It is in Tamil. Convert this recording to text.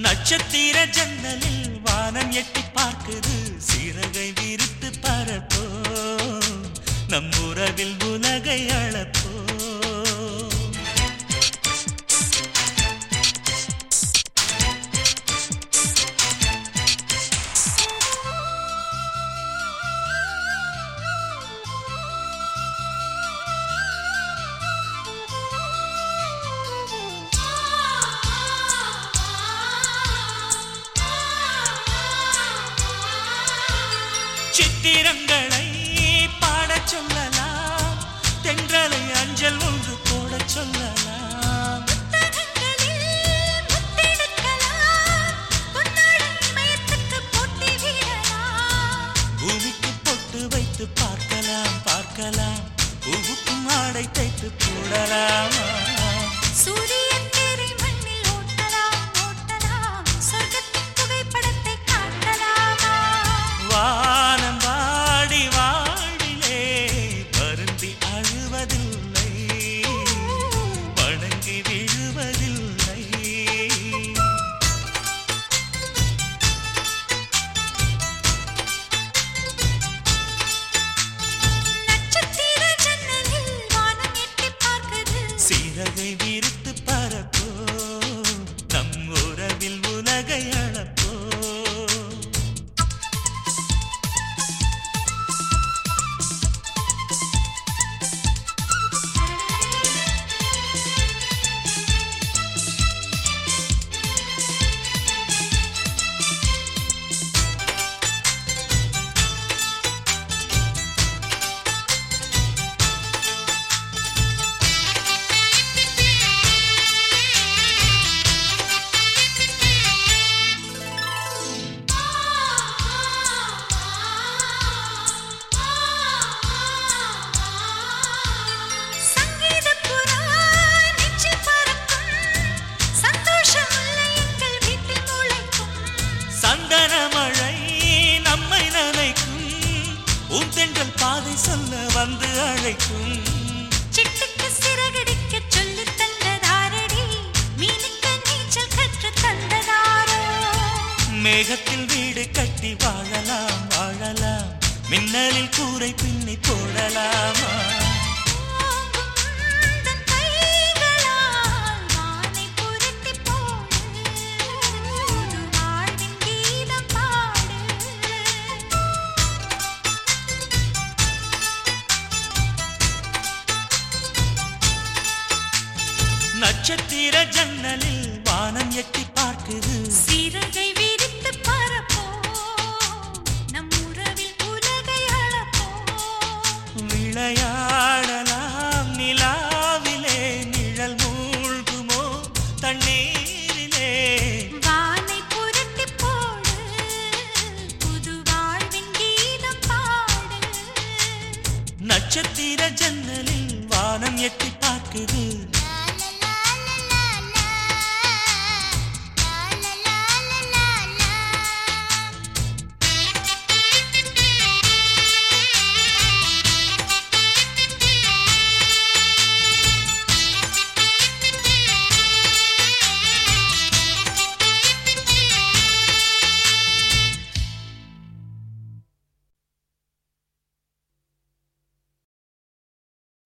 நட்சத்திர ஜன்னலில் வானம் எட்டி பார்க்குது சிறகை விரித்து பரப்போ நம் உறவில் உலகை அளப்போ சித்திரங்களை பாடச் சொல்லலாம் தென்றலை அஞ்சல் ஒன்று போடச் சொல்லலாம் பூமிக்கு பொட்டு வைத்து பார்க்கலாம் பார்க்கலாம் பூவுக்கும் ஆடை தைத்து போடலாமா சிறகை விரித்து பரப்போ நம் உறவில் உலகை அளப்போ சந்தனமழை நம்மை நனைக்கும் ஊந்தென்றல் பாதை சொல்ல வந்து அழைக்கும் சிட்டுக்கு சிறகடிக்க சொல்லி தந்ததாரடி மீனுக்கு நீச்சல் கற்று தந்ததாரோ மேகத்தில் வீடு கட்டி வாழலாம் வாழலாம் மின்னலில் கூரை பின்னி போடலாமா நட்சத்திர ஜன்னலில் வானம் எட்டி பார்க்குது சிறகை விரித்து பரப்போ நம் உறவில் உலகை அளப்போ விளையாடலாம் நிலாவிலே நிழல் மூழ்குமோ தண்ணீரிலே வானை புரட்டி போடு புது வாழ்வின் கீதம் பாடு நட்சத்திர ஜன்னலில் வானம் எட்டி பார்க்குது